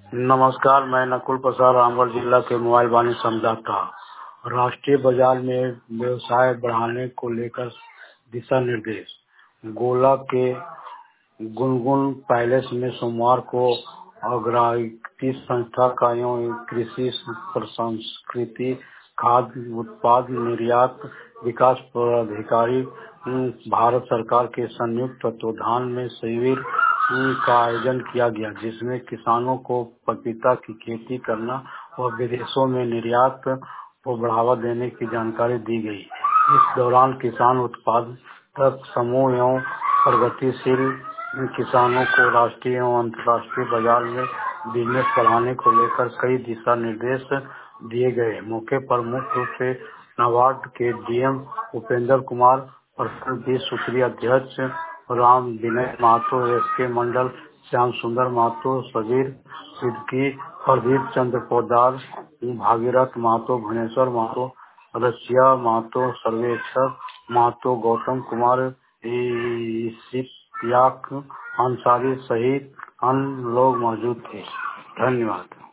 नमस्कार, मैं नकुल प्रसाद रामगढ़ जिला के मोबाइल वाणी संवाददाता। राष्ट्रीय बाजार में व्यवसाय बढ़ाने को लेकर दिशा निर्देश। गोला के गुनगुन पैलेस में सोमवार को अग्रणी संस्था का कृषि प्रसंस्कृति खाद्य उत्पाद निर्यात विकास पदाधिकारी भारत सरकार के संयुक्त तत्वावधान में शिविर का आयोजन किया गया, जिसमें किसानों को पपीता की खेती करना और विदेशों में निर्यात को बढ़ावा देने की जानकारी दी गई। इस दौरान किसान उत्पादक समूह एवं प्रगतिशील किसानों को राष्ट्रीय एवं अंतर्राष्ट्रीय बाजार में बिजनेस बढ़ाने को लेकर कई दिशा निर्देश दिए गए। मौके पर मुख्य रूप से नाबार्ड के डीएम उपेंद्र कुमार, प्रखंड विश्व सूत्री अध्यक्ष राम विनय महतो, एसके मंडल, श्याम सुंदर महतो, सबीर सिद्दीकी, प्रदीप चंद्र पोदार, भागीरथ महतो, भुवनेश्वर महतो, रसिया महतो, सर्वेक्षक महतो, गौतम कुमार, इसियाक अंसारी सहित अन्य लोग मौजूद थे। धन्यवाद।